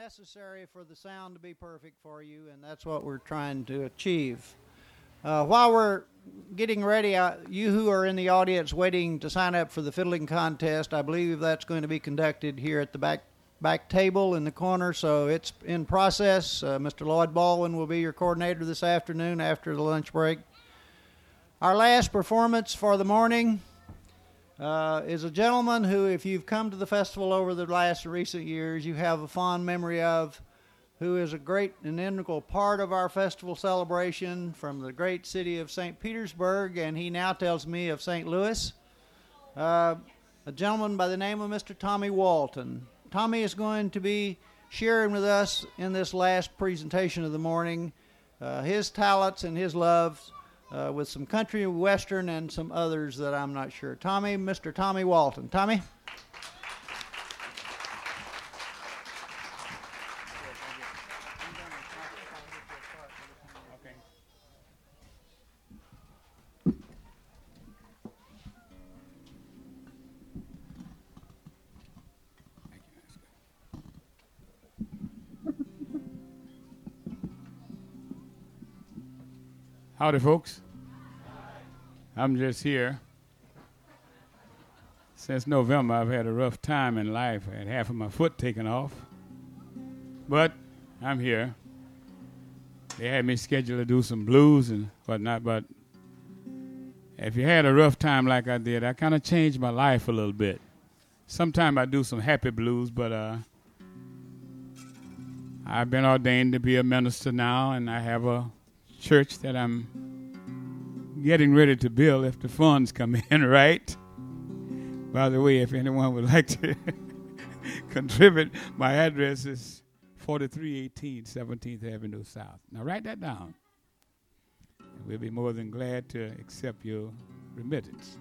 necessary for the sound to be perfect for you, and that's what we're trying to achieve. While we're getting ready, you who are in the audience waiting to sign up for the fiddling contest, I believe that's going to be conducted here at the back table in the corner, so it's in process. Mr. Lloyd Baldwin will be your coordinator this afternoon after the lunch break. Our last performance for the morning is a gentleman who, if you've come to the festival over the last recent years, you have a fond memory of, who is a great and integral part of our festival celebration from the great city of St. Petersburg, and he now tells me of St. Louis, a gentleman by the name of Mr. Tommy Walton. Tommy is going to be sharing with us in this last presentation of the morning his talents and his loves with some country western and some others that I'm not sure. Mr. Tommy Walton. Tommy? Howdy, folks. I'm just here. Since November, I've had a rough time in life. I had half of my foot taken off. But I'm here. They had me scheduled to do some blues and whatnot, but if you had a rough time like I did, I kind of changed my life a little bit. Sometimes I do some happy blues, but I've been ordained to be a minister now, and I have a church that I'm getting ready to build if the funds come in, right? By the way, if anyone would like to contribute, my address is 4318 17th Avenue South. Now write that down. We'll be more than glad to accept your remittance.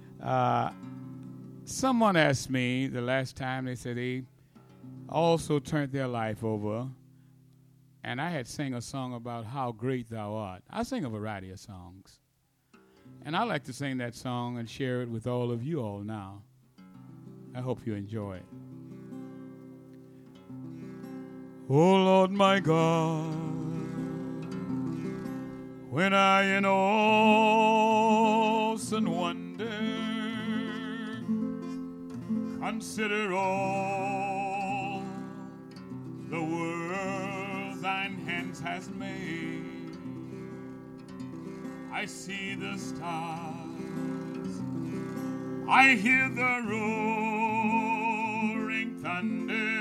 Someone asked me the last time, they said they also turned their life over. And I had sang a song about how great thou art. I sing a variety of songs. And I like to sing that song and share it with all of you all now. I hope you enjoy it. Oh, Lord, my God, when I in awesome wonder consider all the world thine hands has made, I see the stars, I hear the roaring thunder,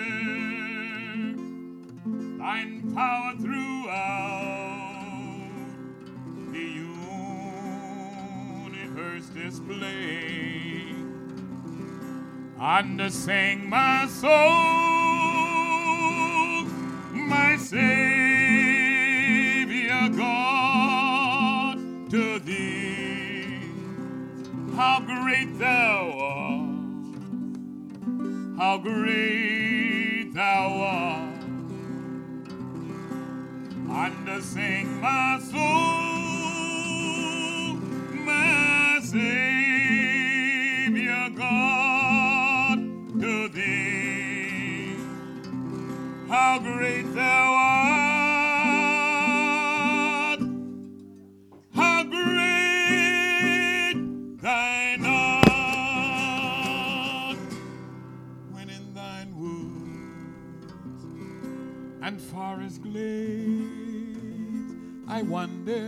thine power throughout the universe display, and sing my soul, my Savior God, to thee. How great thou art, how great thou art, and sing my soul, my Savior God, to thee. How great thou art, how great thine art, when in thine woods and forest glades I wander,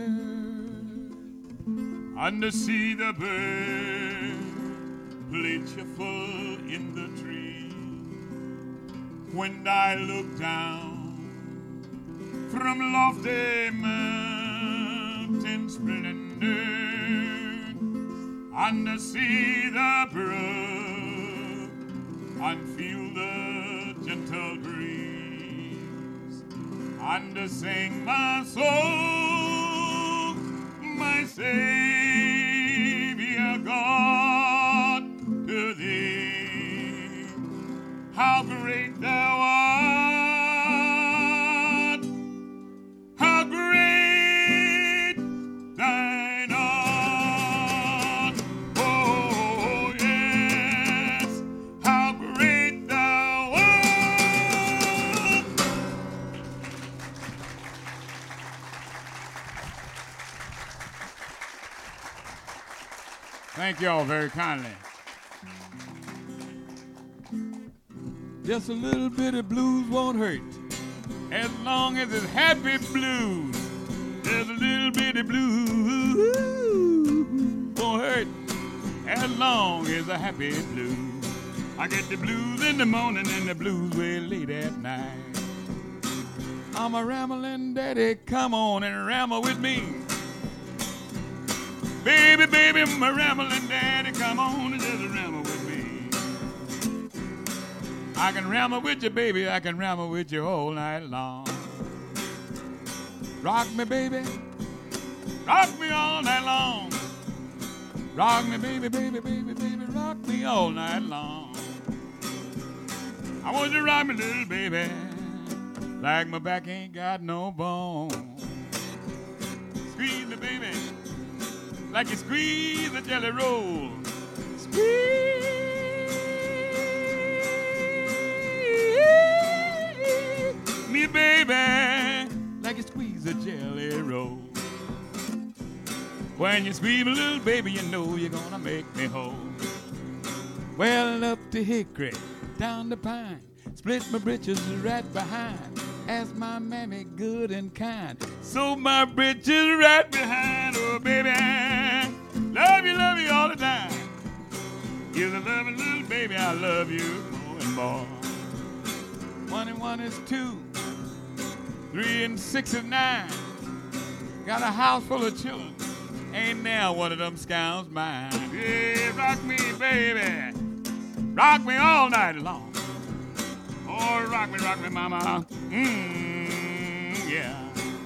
and to see the bird plentiful in the tree. When I look down from lofty mountain splendor, and to see the brook and feel the gentle breeze, and to sing my soul, my Savior God, to thee. How great thou art, how great thine art. Oh, yes, how great thou art, Thank you all very kindly. Just a little bit of blues won't hurt as long as it's happy blues. Just a little bit of blues won't hurt as long as a happy blues. I get the blues in the morning and the blues way late at night. I'm a rambling daddy, come on and ramble with me. Baby, baby, I'm a rambling daddy, come on and just ramble with me. I can ramble with you, baby, I can ramble with you all night long. Rock me, baby, rock me all night long. Rock me, baby, baby, baby, baby, rock me all night long. I want you to rock me, little baby, like my back ain't got no bone. Squeeze me, baby, like you squeeze a jelly roll. Squeeze me, baby, like you squeeze a jelly roll. When you squeeze me, little baby, you know you're gonna make me whole. Well, up the hickory, down the pine, split my britches right behind. Ask my mammy good and kind, so my britches right behind. Oh, baby, love you all the time. You're the loving little baby, I love you more and more. 1 and 1 is 2, 3 and 6 is 9. Got a house full of children, ain't now one of them scoundrels mine. Yeah, rock me, baby, rock me all night long. Oh, rock me, mama. Yeah.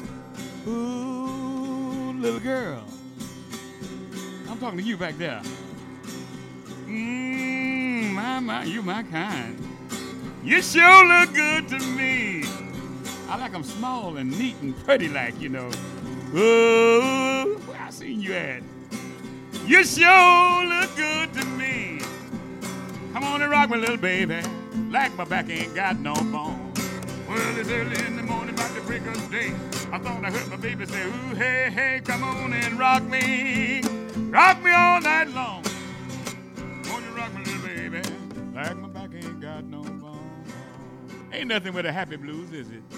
Ooh, little girl. I'm talking to you back there. My, you my kind. You sure look good to me. I like them small and neat and pretty like, you know. Ooh, where I seen you at? You sure look good to me. Come on and rock me, little baby, like my back ain't got no bone. Well, it's early in the morning, about to break of day. I thought I heard my baby say, ooh, hey, hey, come on and rock me all night long. Won't you rock me, little baby, like my back ain't got no bone. Ain't nothing with a happy blues, is it?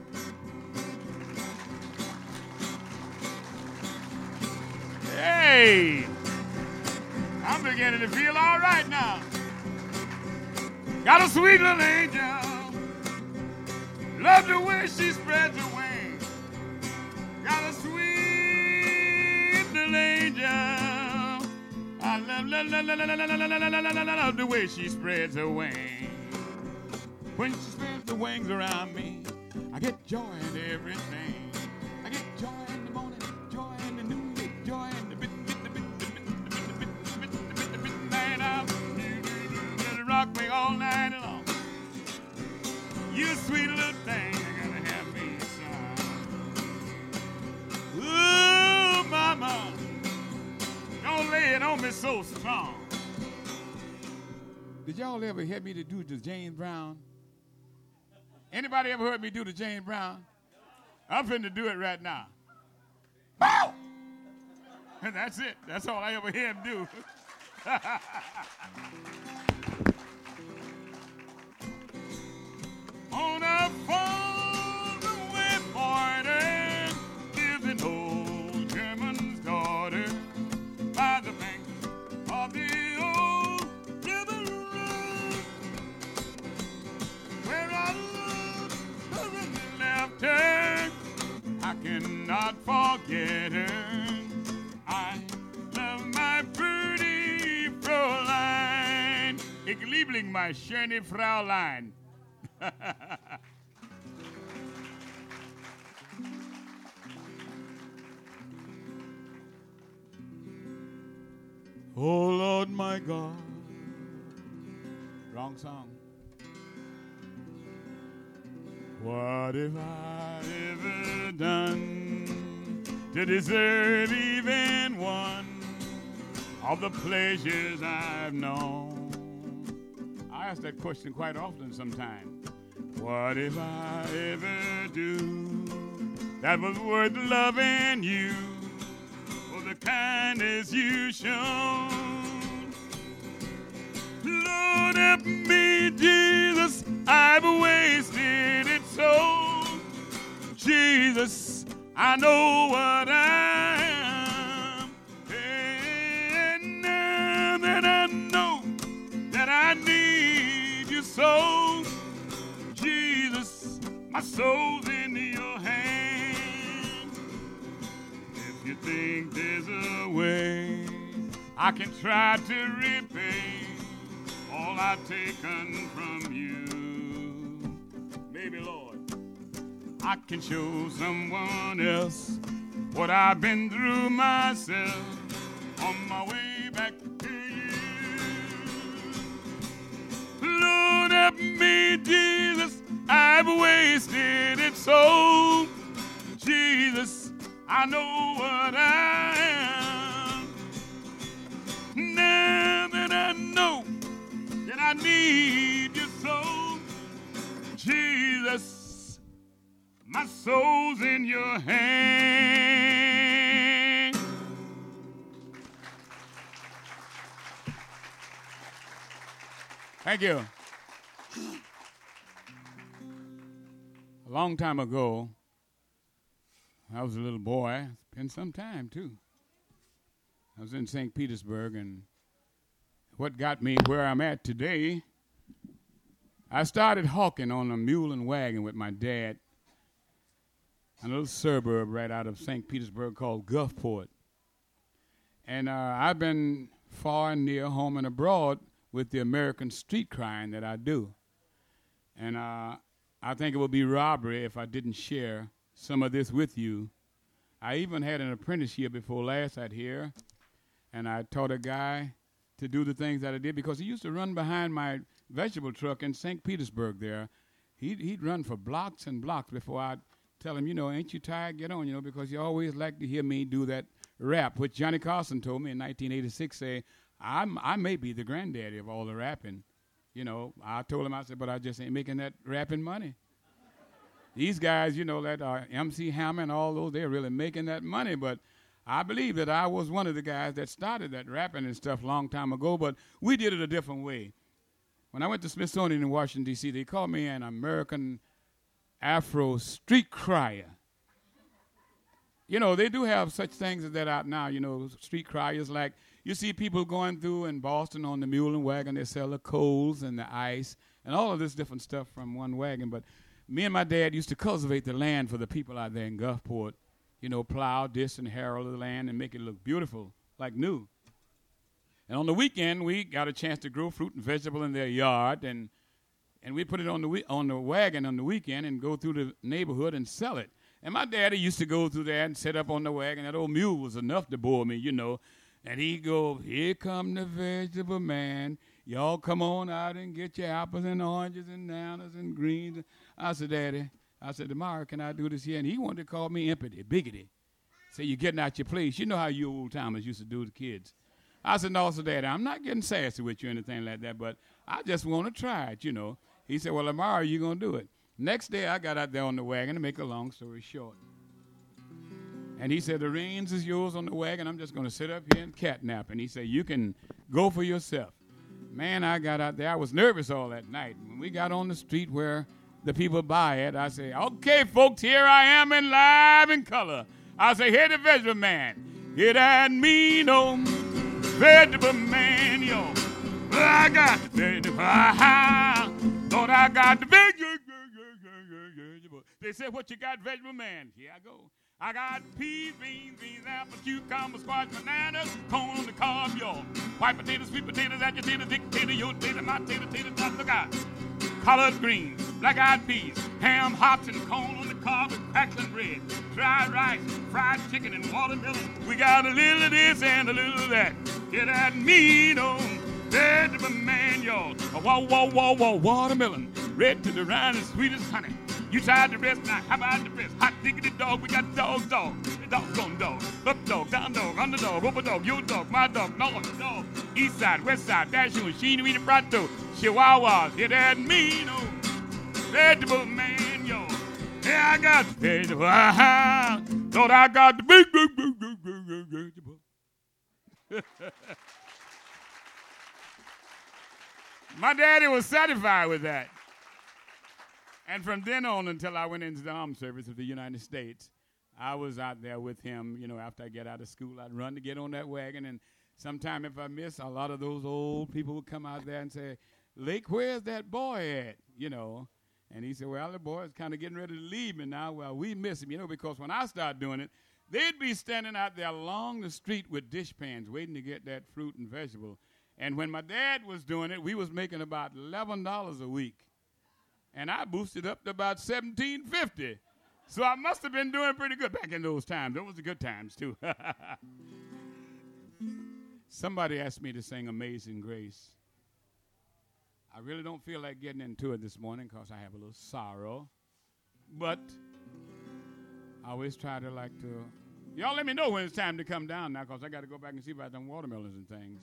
Hey, I'm beginning to feel all right now. Got a sweet little angel. Love the way she spreads her wings. Got a sweet little angel. I love the way she spreads her wings. When she spreads the wings around me, I get joy in everything. I get joy in the morning, joy in the noonday, joy in the midnight hour. Rock me all night long. You sweet little thing, you gotta have me some. Ooh, mama, don't lay it on me so strong. Did y'all ever hear me to do the James Brown? Anybody ever heard me do the James Brown? I'm finna do it right now. Bow! And that's it. That's all I ever hear him do. On a faraway border lives an old German's daughter by the bank of the old river road, where I love and left her. I cannot forget her. I love my pretty Fräulein. Ich liebling my schöne Fräulein. Oh Lord my God. Wrong song. What have I ever done to deserve even one of the pleasures I've known? I ask that question quite often sometimes. What if I ever do that was worth loving you? For the kindness you shown. Lord, help me, Jesus, I've wasted it so. Jesus, I know what I am. And now that I know that I need you so, Jesus, my soul's in your hand. If you think there's a way I can try to repay all I've taken from you, maybe, Lord, I can show someone else what I've been through myself on my way back to you. Lord, help me, Jesus, I've wasted it so. Jesus, I know what I am. Now that I know that I need you so, Jesus, my soul's in your hand. Thank you. A long time ago, I was a little boy. It's been some time, too. I was in St. Petersburg, and what got me where I'm at today, I started hawking on a mule and wagon with my dad in a little suburb right out of St. Petersburg called Gulfport. And I've been far and near, home and abroad, with the American street crime that I do. And I think it would be robbery if I didn't share some of this with you. I even had an apprenticeship before last out here, and I taught a guy to do the things that I did because he used to run behind my vegetable truck in St. Petersburg there. He'd run for blocks and blocks before I'd tell him, ain't you tired? Get on, because you always like to hear me do that rap, which Johnny Carson told me in 1986, say, I may be the granddaddy of all the rapping. I told him, I said, but I just ain't making that rapping money. These guys, that MC Hammer and all those, they're really making that money. But I believe that I was one of the guys that started that rapping and stuff a long time ago, but we did it a different way. When I went to Smithsonian in Washington, D.C., they called me an American Afro street crier. They do have such things as that out now, street criers. Like you see people going through in Boston on the mule and wagon. They sell the coals and the ice and all of this different stuff from one wagon. But me and my dad used to cultivate the land for the people out there in Gulfport. Plow, disc, and harrow the land and make it look beautiful, like new. And on the weekend, we got a chance to grow fruit and vegetable in their yard, and we put it on the wagon on the weekend and go through the neighborhood and sell it. And my daddy used to go through there and sit up on the wagon. That old mule was enough to bore me, And he'd go, here come the vegetable man. Y'all come on out and get your apples and oranges and bananas and greens. I said, Daddy, tomorrow can I do this here? And he wanted to call me impity, biggity. Say, you're getting out your place. You know how you old-timers used to do to kids. I said, no, Daddy, I'm not getting sassy with you or anything like that, but I just want to try it, He said, well, tomorrow you're going to do it. Next day, I got out there on the wagon, to make a long story short. And he said, the reins is yours on the wagon. I'm just going to sit up here and catnap. And he said, you can go for yourself. Man, I got out there. I was nervous all that night. When we got on the street where the people buy it, I say, okay, folks, here I am in live in color. I say, here the vegetable man. Hear that mean vegetable man, yo. I got the vegetable. Lord, I got the vegetable. They said, what you got, vegetable man? Here I go. I got peas, beans, apples, cucumbers, squash, bananas, corn on the cob, yo. White potatoes, sweet potatoes, agitator, dick potato, yo, tater, my tater, top, look out. Collard greens, black-eyed peas, ham, hops, and corn on the cob with crackling bread, fried rice, fried chicken, and watermelon. We got a little of this and a little of that. Get that meat on vegetable man, y'all. A watermelon, red to the rind and sweet as honey. You tried the rest, now how about the rest? Hot diggity dog, we got dog. The doggone dog. Up dog, down dog, underdog, over dog, your dog, my dog, north dog. East side, west side, dash you, sheeny, weeny, prato, chihuahuas, hit that mean old vegetable man, yo. Yeah, I got the vegetable, thought I got the big vegetable. My daddy was satisfied with that. And from then on until I went into the armed service of the United States, I was out there with him. You know, after I get out of school, I'd run to get on that wagon. And sometime if I miss, a lot of those old people would come out there and say, Lake, where's that boy at? You know. And he said, well, the boy's kind of getting ready to leave me now. Well, we miss him, you know, because when I started doing it, they'd be standing out there along the street with dishpans waiting to get that fruit and vegetable. And when my dad was doing it, we was making about $11 a week. And I boosted up to about $17.50. So I must have been doing pretty good back in those times. Those were the good times, too. Somebody asked me to sing Amazing Grace. I really don't feel like getting into it this morning because I have a little sorrow. But I always try to y'all let me know when it's time to come down now because I got to go back and see about them watermelons and things.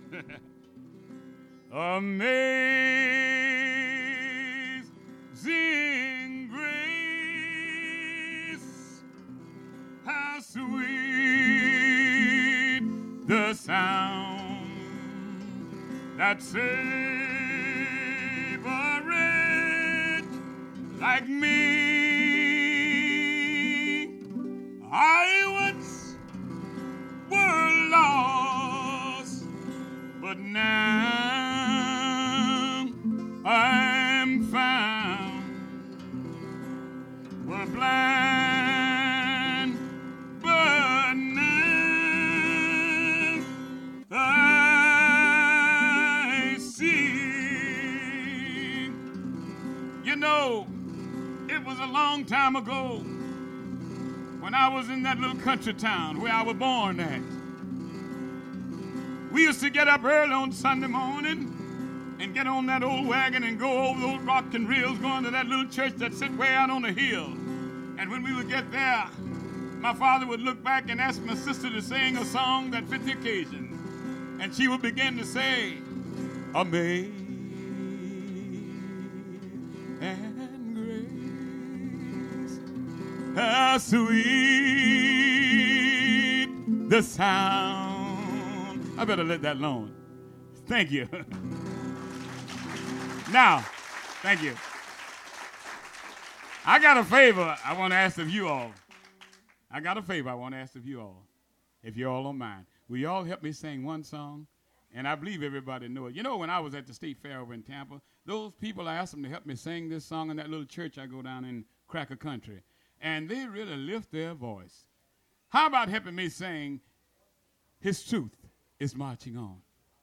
Amazing grace, how sweet the sound that saved a wretch like me. I once were lost, but now I'm found. We're blind, but now I see. You know, it was a long time ago when I was in that little country town where I was born at. We used to get up early on Sunday morning and get on that old wagon and go over those rocking reels going to that little church that sit way out on the hill. And when we would get there, my father would look back and ask my sister to sing a song that fit the occasion. And she would begin to say, Amazing grace, how sweet the sound. I better let that alone. Thank you. Now, thank you. I got a favor I want to ask of you all. If you all don't mind. Will you all help me sing one song? And I believe everybody know it. You know, when I was at the State Fair over in Tampa, those people, I asked them to help me sing this song in that little church I go down in Cracker Country. And they really lift their voice. How about helping me sing His Truth is Marching On?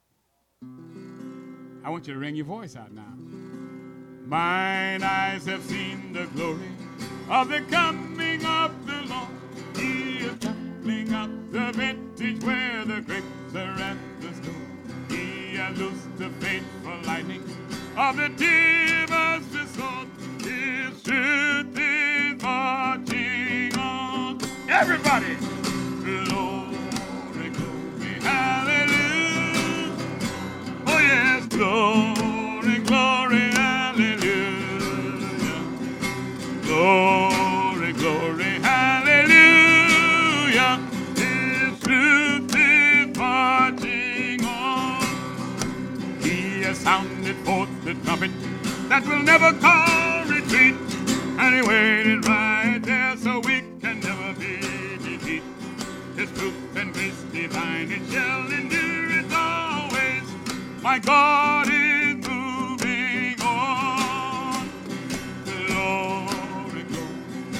I want you to wring your voice out now. Mine eyes have seen the glory of the coming of the Lord. He is trampling up the vintage where the grapes are at the store. He has loosed the faithful lightning of the devastating sword. His truth is marching on. Everybody! Glory, glory, hallelujah. Oh yes, glory, glory, hallelujah. Glory, glory, hallelujah. His truth is marching on. He has sounded forth the trumpet that will never call retreat. And he waited right there so we can never be defeated. His truth and grace divine, it shall endure it always. My God is moving on. Glory, glory.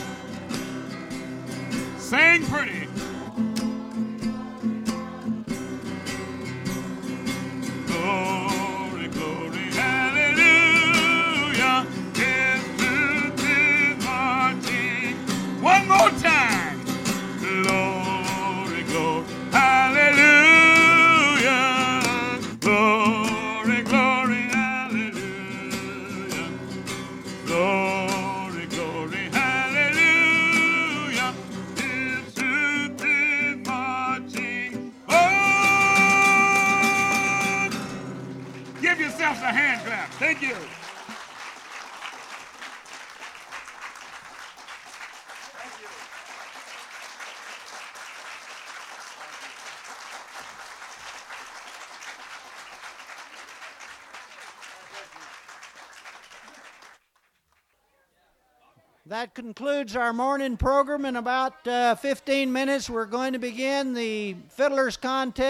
Sing pretty. Glory, glory, hallelujah. His truth is marching. One more time. Glory, glory, hallelujah. Glory, glory, hallelujah. Glory, glory, hallelujah. His truth is marching on. Give yourselves a hand clap. Thank you. That concludes our morning program. In about 15 minutes, we're going to begin the Fiddlers Contest.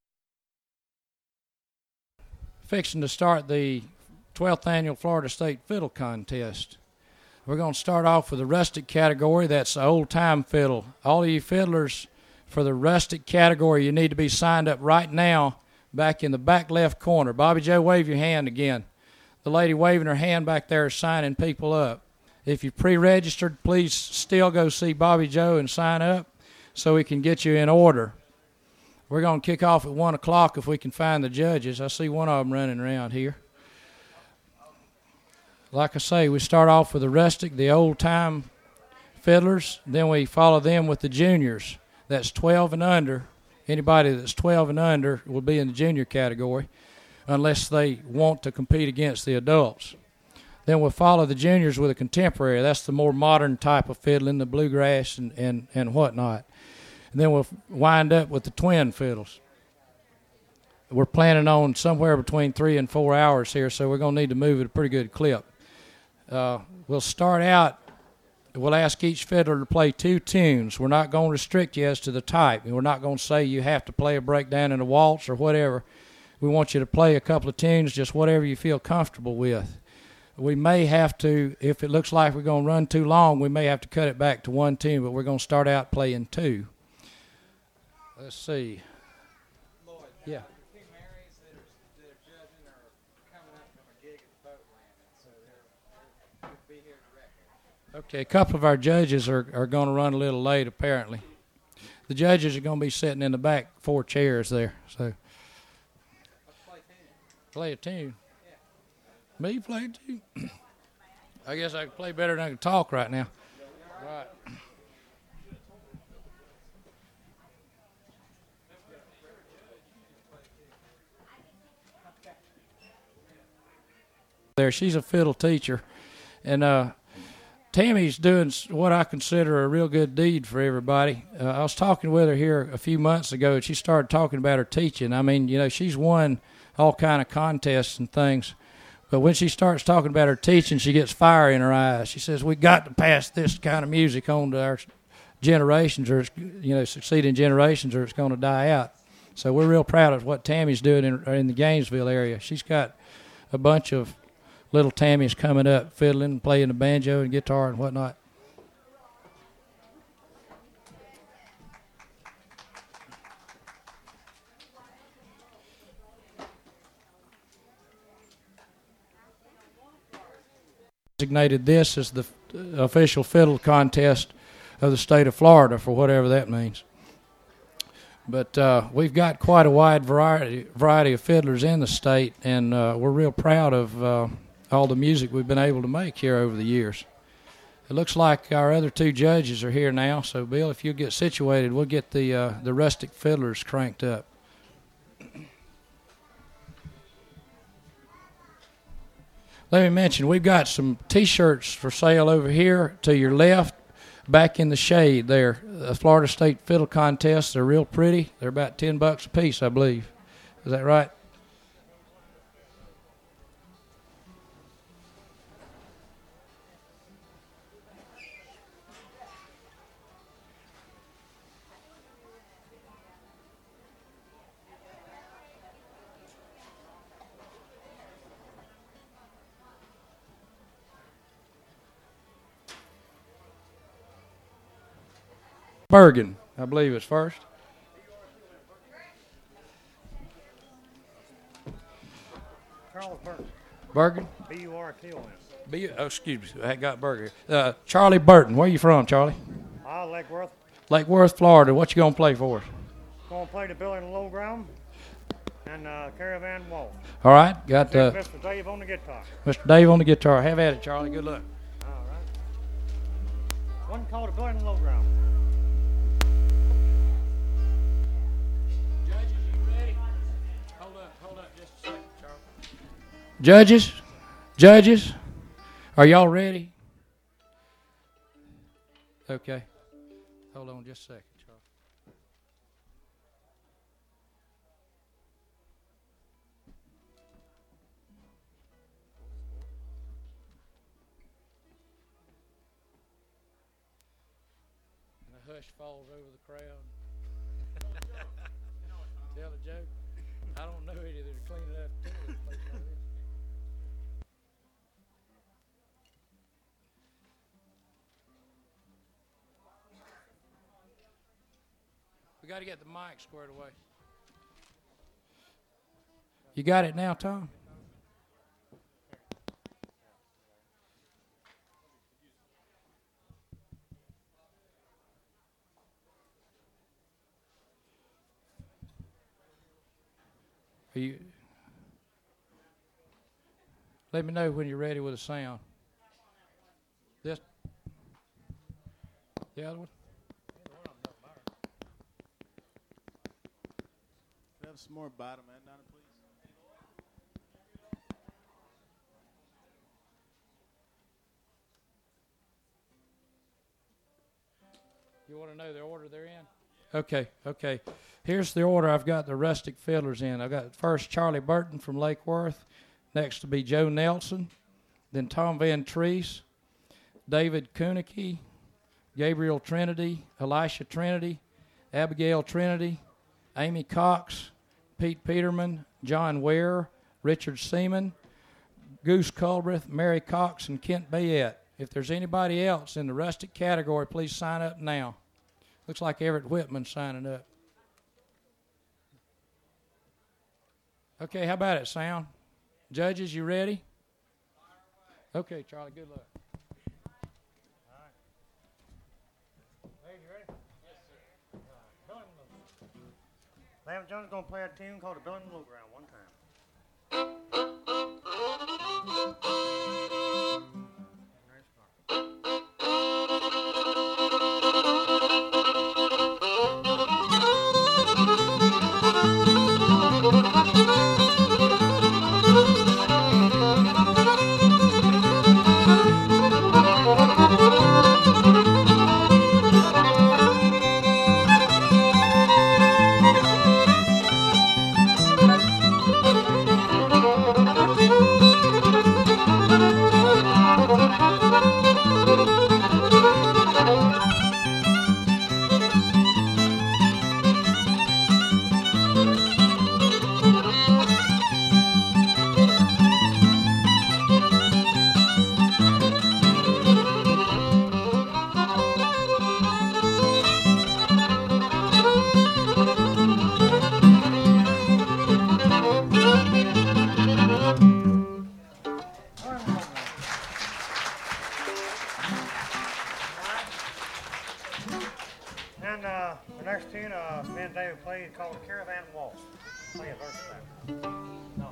Fixing to start the 12th Annual Florida State Fiddle Contest. We're going to start off with the rustic category. That's the old-time fiddle. All of you fiddlers, for the rustic category, you need to be signed up right now back in the back left corner. Bobby Joe, wave your hand again. The lady waving her hand back there is signing people up. If you pre-registered, please still go see Bobby Joe and sign up so we can get you in order. We're going to kick off at 1 o'clock if we can find the judges. I see one of them running around here. Like I say, we start off with the rustic, the old-time fiddlers. Then we follow them with the juniors. That's 12 and under. Anybody that's 12 and under will be in the junior category unless they want to compete against the adults. Then we'll follow the juniors with a contemporary. That's the more modern type of fiddling, the bluegrass and whatnot. And then we'll wind up with the twin fiddles. We're planning on somewhere between 3 and 4 hours here, so we're going to need to move at a pretty good clip. We'll start out, we'll ask each fiddler to play 2 tunes. We're not going to restrict you as to the type. We're not going to say you have to play a breakdown in a waltz or whatever. We want you to play a couple of tunes, just whatever you feel comfortable with. We may have to, if it looks like we're going to run too long, we may have to cut it back to 1 tune, but we're going to start out playing 2. Let's see. Lloyd, yeah. The two Marys that are judging are coming up from a gig at the boat landing, so they'll be here directly. Okay, a couple of our judges are going to run a little late, apparently. The judges are going to be sitting in the back 4 chairs there. So Let's play 10. play a tune. Me play a tune? I guess I can play better than I can talk right now. Right. There, she's a fiddle teacher, and Tammy's doing what I consider a real good deed for everybody. I was talking with her here a few months ago, and she started talking about her teaching. I mean, you know, she's won all kind of contests and things, but when she starts talking about her teaching, she gets fire in her eyes. She says, "We got to pass this kind of music on to our generations, or succeeding generations, or it's going to die out." So we're real proud of what Tammy's doing in the Gainesville area. She's got a bunch of little Tammy's coming up, fiddling, playing the banjo and guitar and whatnot. Designated this as the official fiddle contest of the state of Florida, for whatever that means. But we've got quite a wide variety of fiddlers in the state, and we're real proud of all the music we've been able to make here over the years. It looks like our other 2 judges are here now, so Bill, if you get situated, we'll get the rustic fiddlers cranked up. Let me mention, we've got some T-shirts for sale over here to your left, back in the shade there. The Florida State Fiddle Contest, they're real pretty. They're about $10 a piece, I believe. Is that right? Bergen, I believe, is first. Charles Burton. Bergen? B-U-R-T-O-N. Excuse me, I got Bergen. Charlie Burton, where you from, Charlie? Lake Worth. Lake Worth, Florida. What you gonna play for us? Going to play the Billy and the Low Ground and Caravan Waltz. All right, got Mr. Dave on the guitar. Mr. Dave on the guitar. Have at it, Charlie. Good luck. All right. One called the Billy and the Low Ground. Judges, you ready? Hold up just a second, Charlie. Judges, are y'all ready? Okay. Hold on just a second, Charlie. hush falls over the crowd. Tell a joke. I don't know any that are cleaning up too. We got to get the mic squared away. You got it now, Tom? Are you? Let me know when you're ready with a sound. This, the other one. Can I have some more bottom end on it, please? You want to know the order they're in? Okay. Here's the order I've got the rustic fiddlers in. I've got first Charlie Burton from Lake Worth. Next to be Joe Nelson. Then Tom Van Treese, David Kunicki, Gabriel Trinity, Elisha Trinity, Abigail Trinity, Amy Cox, Pete Peterman, John Ware, Richard Seaman, Goose Culbreth, Mary Cox, and Kent Bayette. If there's anybody else in the rustic category, please sign up now. Looks like Everett Whitman signing up. Okay, how about it, sound? Judges, you ready? Okay, Charlie, good luck. All right. Hey, you ready? Yes, sir. Lamb Jones is going to play a tune called the Billings Blueground one time. And the next tune, me and David played called the Caravan Waltz. Play a verse of that. No.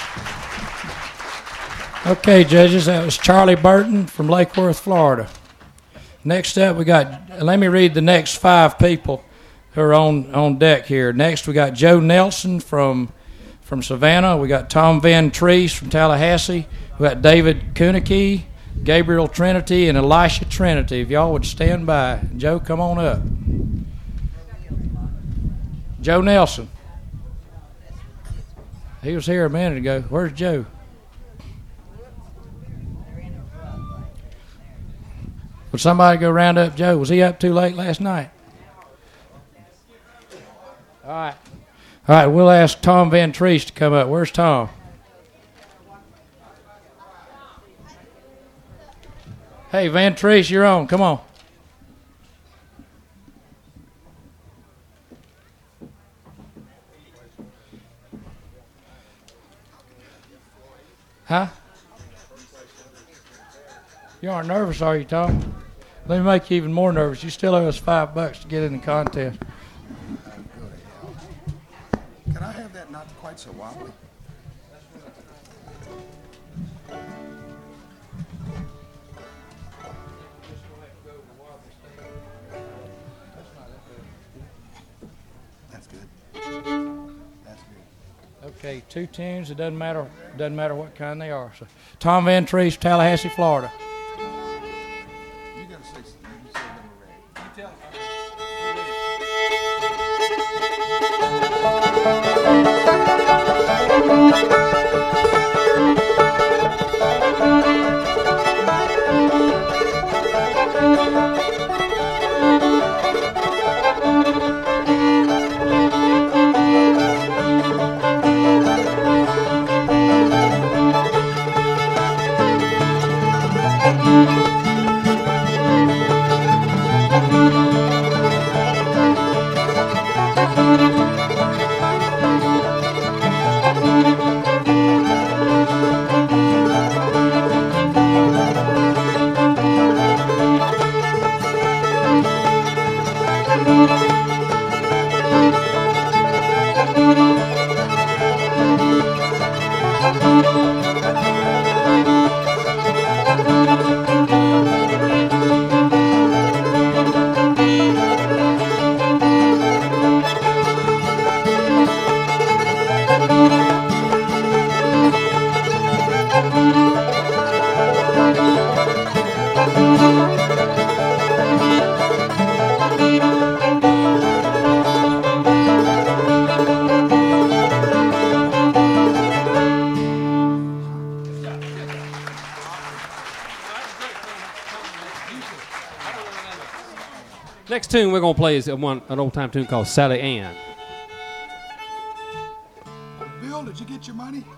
Okay, judges, that was Charlie Burton from Lake Worth, Florida. Next up, we got, let me read the next 5 people who are on deck here. Next, we got Joe Nelson from Savannah. We got Tom Van Treese from Tallahassee. We got David Kunicki, Gabriel Trinity, and Elisha Trinity. If y'all would stand by. Joe, come on up. Joe Nelson. He was here a minute ago. Where's Joe? Would somebody go round up Joe? Was he up too late last night? All right, we'll ask Tom Van Treese to come up. Where's Tom? Hey, Van Treese, you're on. Come on. Huh? You aren't nervous, are you, Tom? Let me make you even more nervous. You still owe us $5 to get in the contest. Can I have that not quite so wobbly? That's good. That's good. Okay, 2 tunes. It doesn't matter what kind they are. So, Tom Van Treese, Tallahassee, Florida. You gotta say something. You say when we're ready. You tell Next tune we're going to play is an old-time tune called Sally Ann. Bill, did you get your money?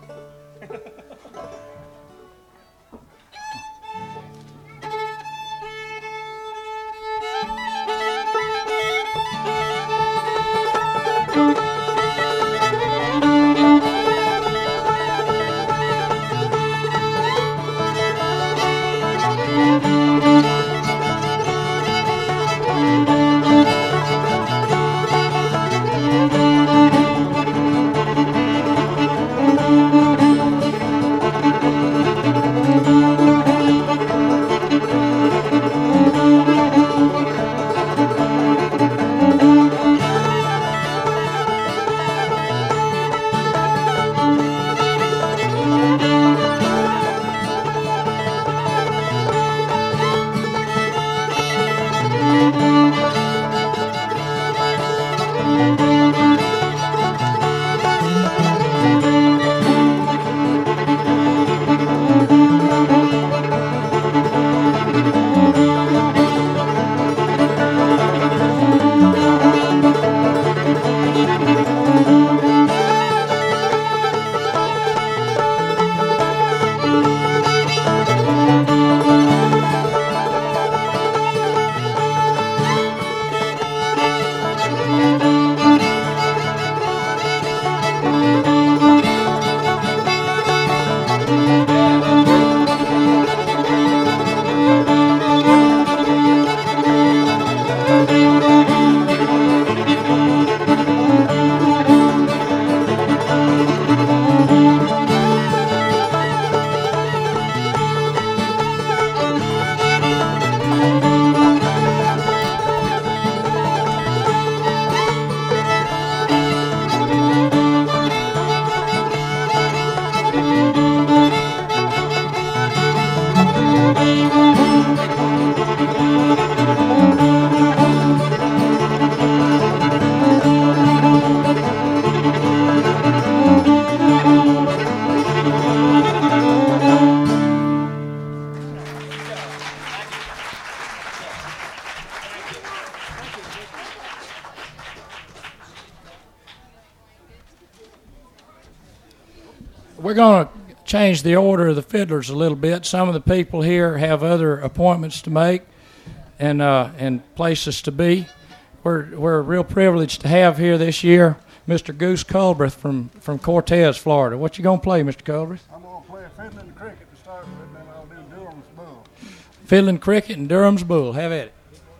we're going to change the order of the fiddlers a little bit. Some of the people here have other appointments to make and places to be. We're real privileged to have here this year Mr. Goose Culbreth from Cortez, Florida. What you going to play, Mr. Culbreth? I'm going to play a fiddling cricket to start with, and then I'll do Durham's Bull. Fiddling cricket and Durham's Bull. Have at it.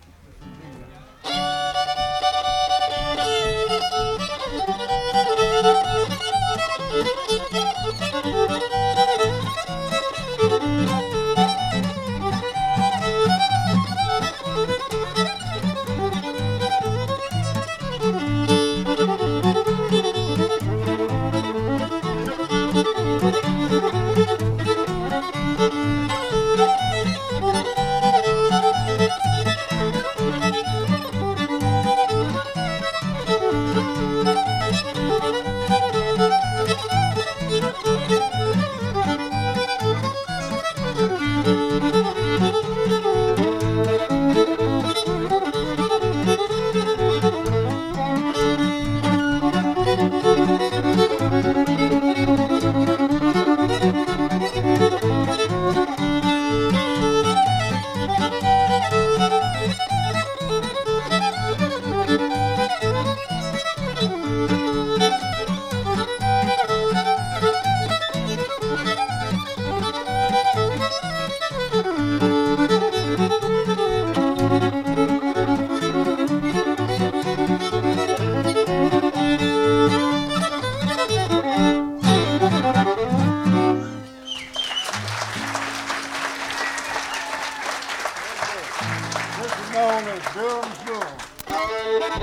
This is known as Durham's Bull.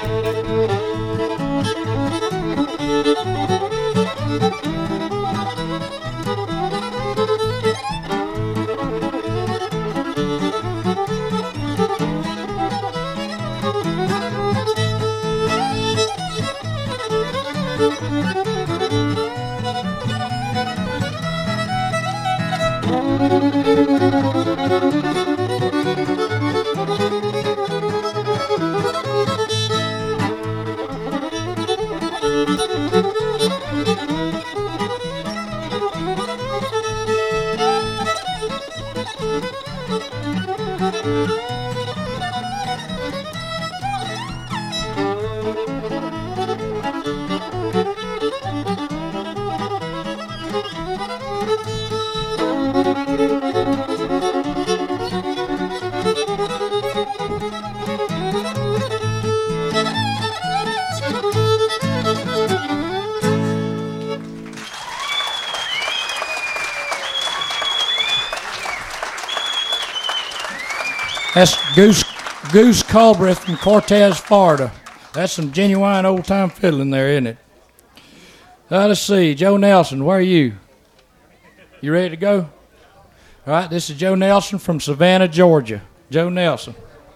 That's Goose Culbreth from Cortez, Florida. That's some genuine old-time fiddling there, isn't it? Let's see. Joe Nelson, where are you? You ready to go? All right, this is Joe Nelson from Savannah, Georgia. Joe Nelson.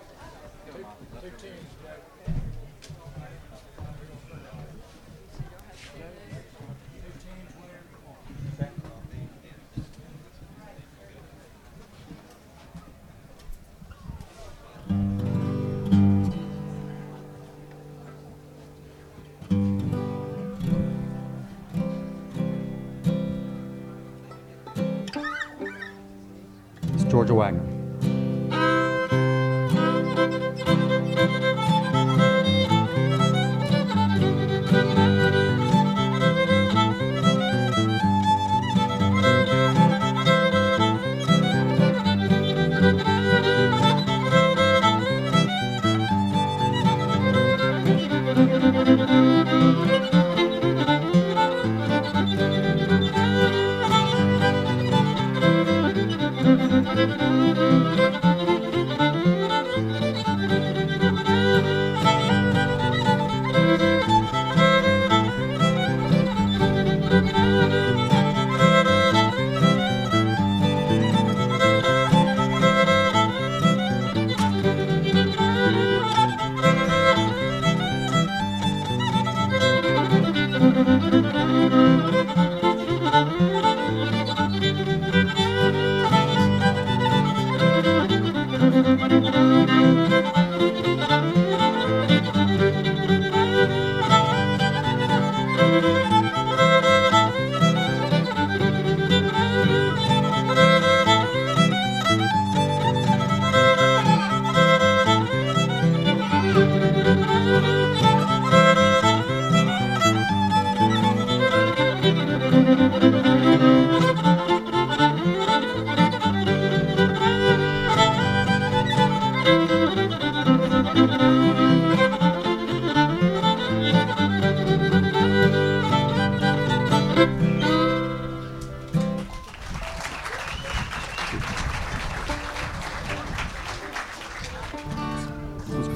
It's Georgia Wagner.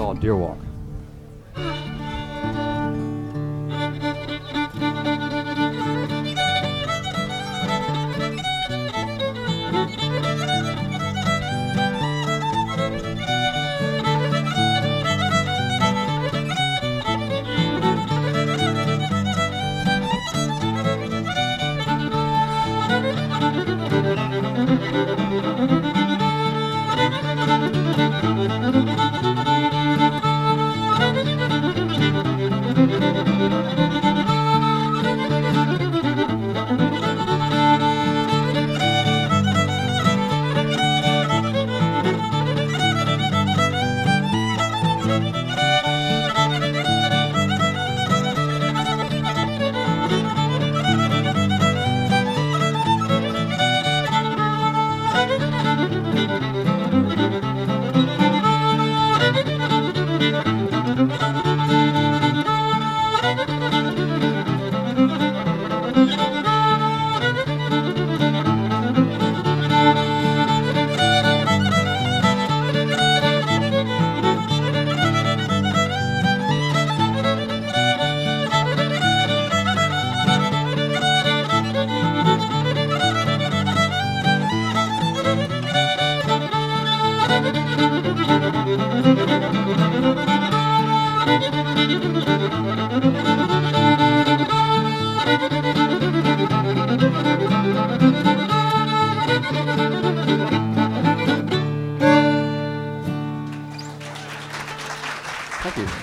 called Deer Walk. Thank you.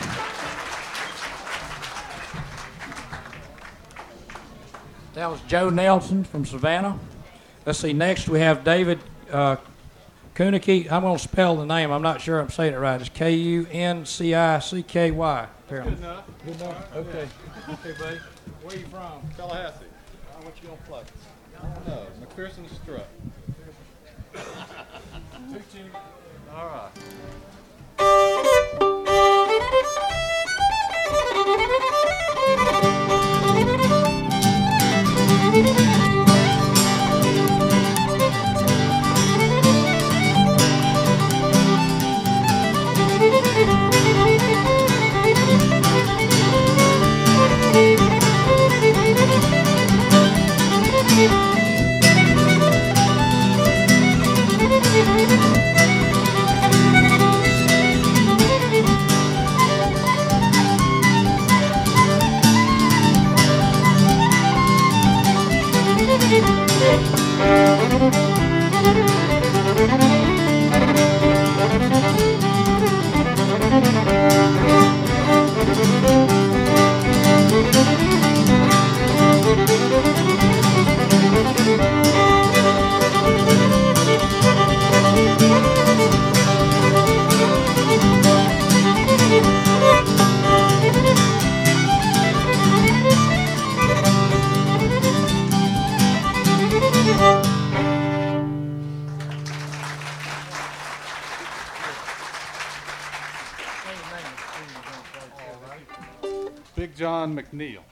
That was Joe Nelson from Savannah. Let's see, next we have David Kunicki. I'm going to spell the name. I'm not sure I'm saying it right. It's Kunickicky, apparently. Good enough. Good enough? Okay. Okay, buddy. Where are you from? Tallahassee. What you gonna play? I don't know. McPherson Strut. All right. Big John McNeil.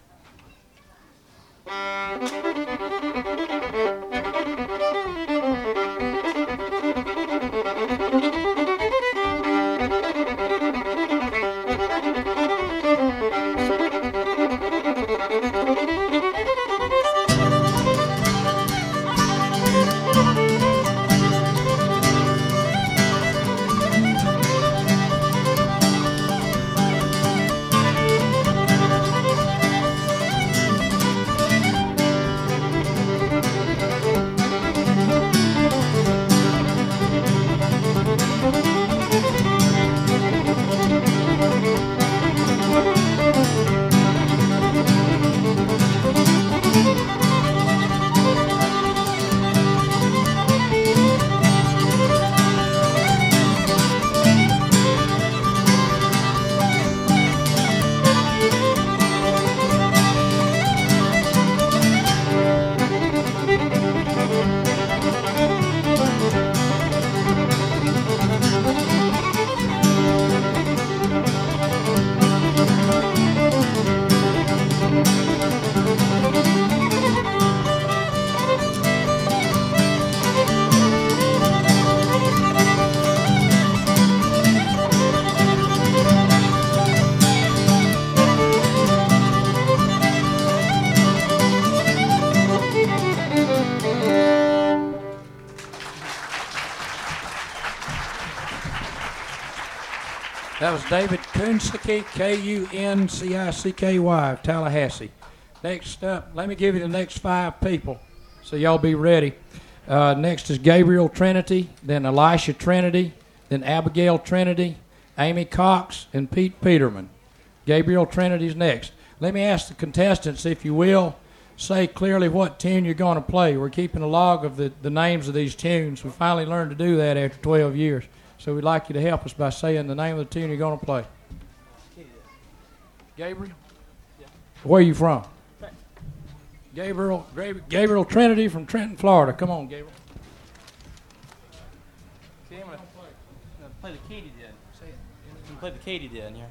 That was David Kuncicky, Kuncicky, of Tallahassee. Next up, let me give you the next 5 people, so y'all be ready. Next is Gabriel Trinity, then Elisha Trinity, then Abigail Trinity, Amy Cox, and Pete Peterman. Gabriel Trinity's next. Let me ask the contestants, if you will, say clearly what tune you're going to play. We're keeping a log of the names of these tunes. We finally learned to do that after 12 years. So we'd like you to help us by saying the name of the tune you're going to play. Gabriel? Yeah. Where are you from? Gabriel Trinity from Trenton, Florida. Come on, Gabriel. See, I'm going to play the Katydid. I'm going to play the Katydid in here.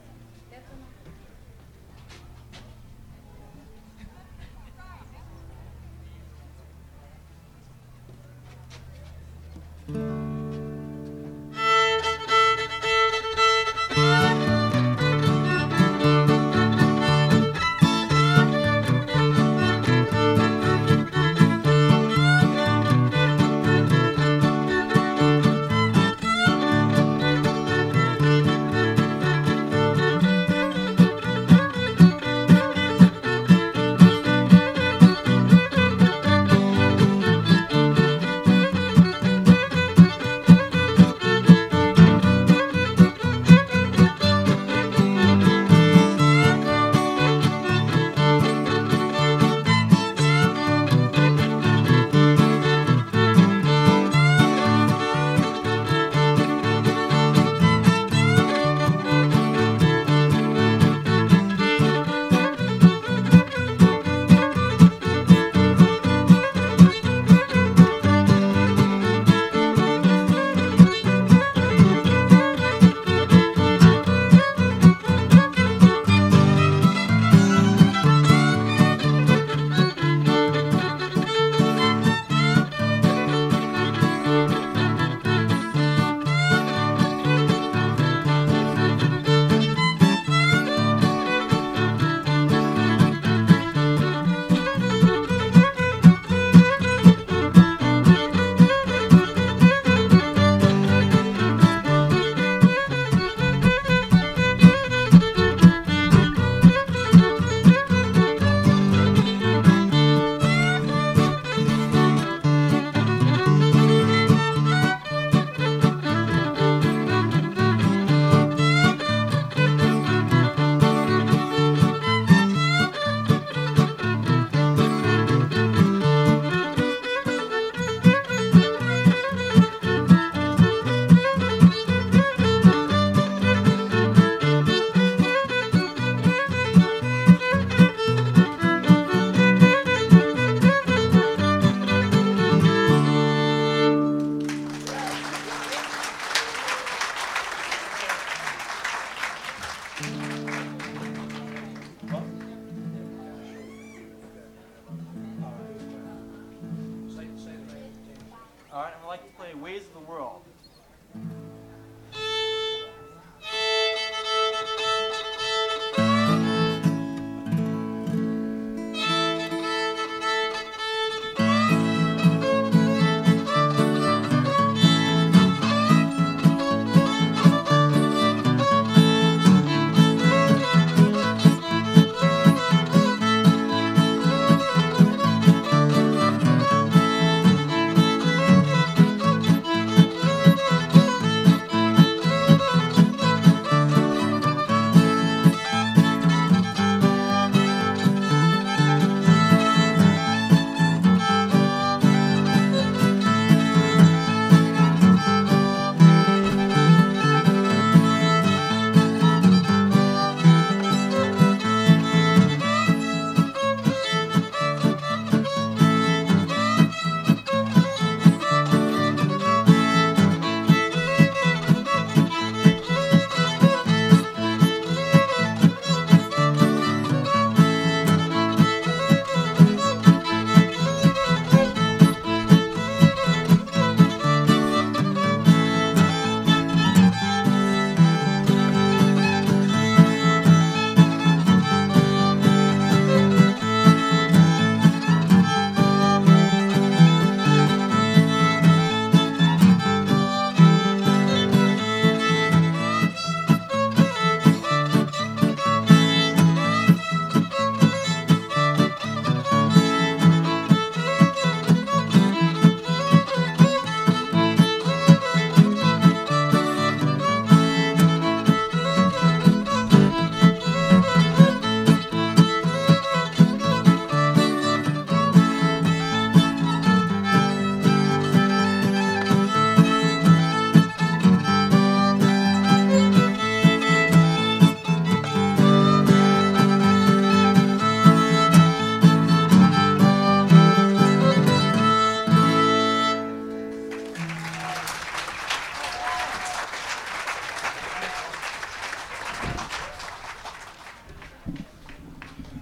All right, I'd like to play Ways of the World.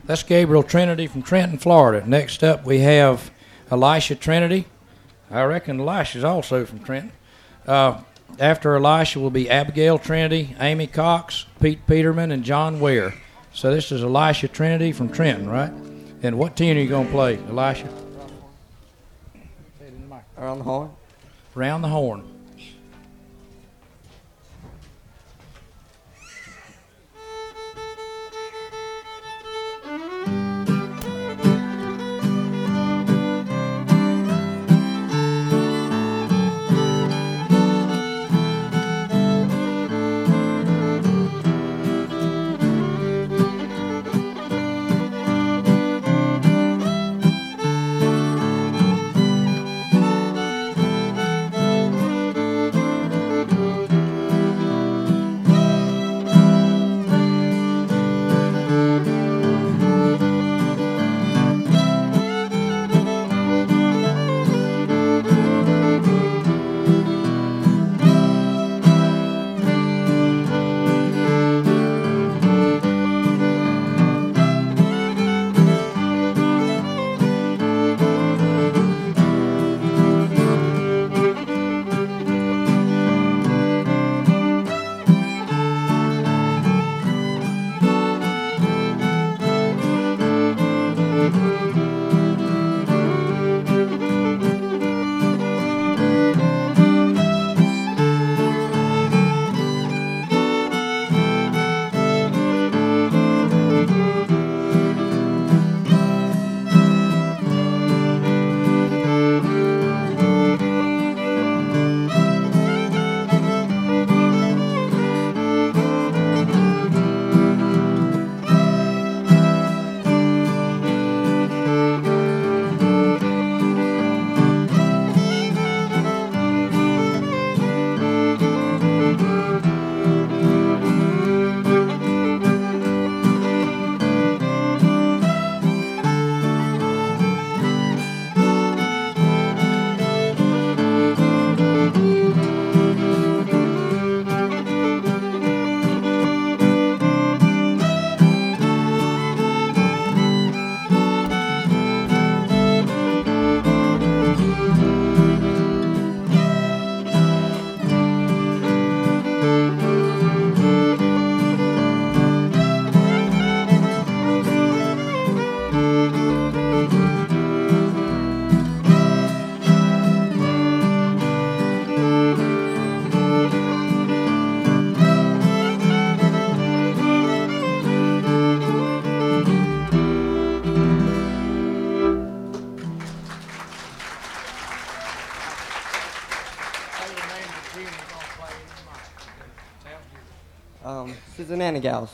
That's Gabriel Trinity from Trenton, Florida. Next up, we have Elisha Trinity. I reckon Elisha's also from Trenton. After Elisha will be Abigail Trinity, Amy Cox, Pete Peterman, and John Ware. So this is Elisha Trinity from Trenton, right? And what tune are you going to play, Elisha? Around the horn. Round the horn. Cincinnati Gals.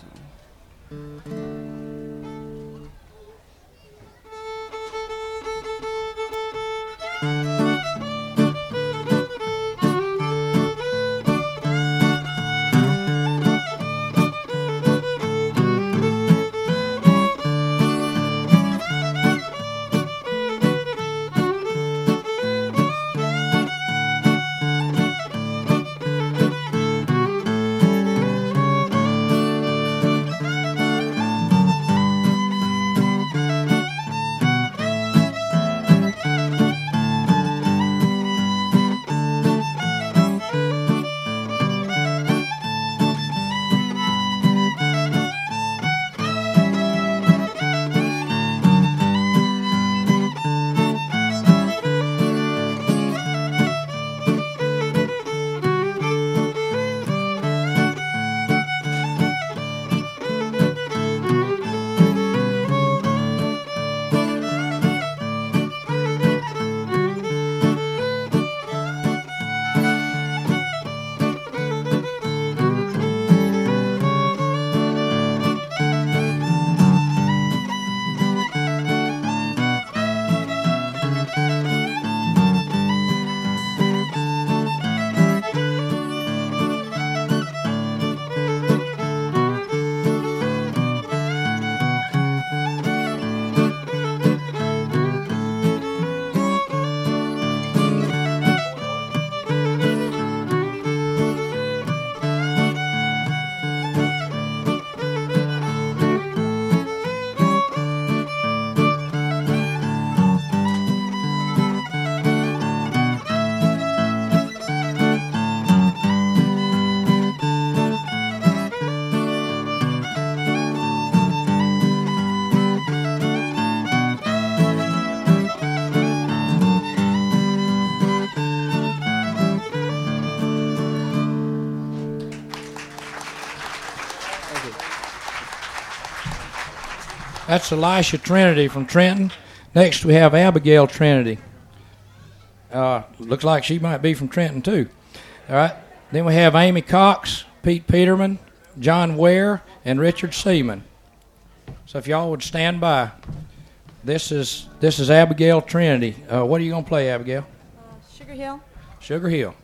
That's Elisha Trinity from Trenton. Next, we have Abigail Trinity. Looks like she might be from Trenton, too. All right. Then we have Amy Cox, Pete Peterman, John Ware, and Richard Seaman. So if y'all would stand by. This is Abigail Trinity. What are you going to play, Abigail? Sugar Hill. Sugar Hill.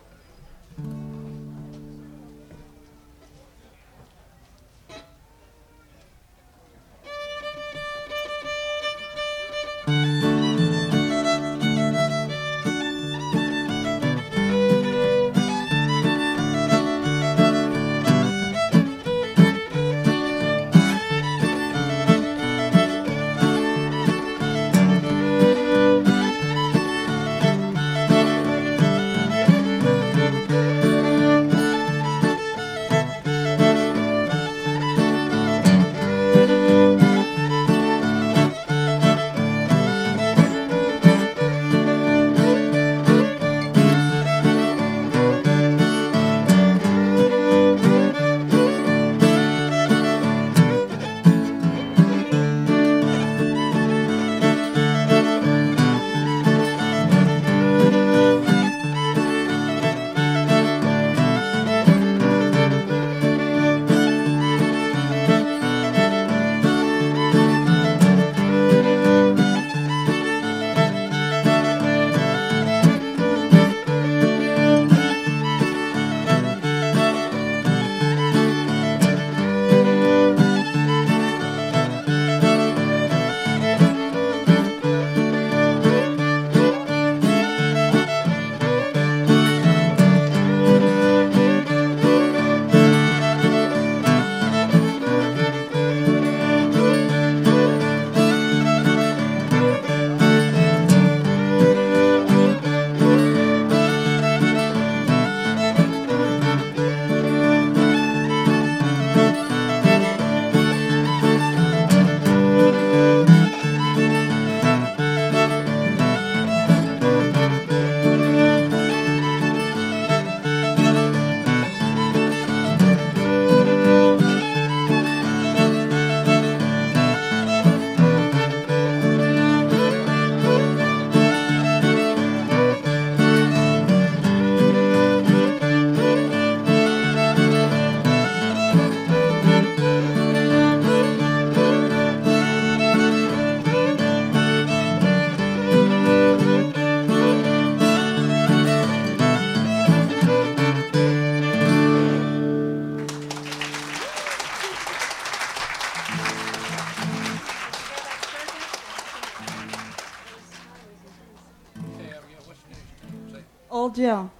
Old Jill.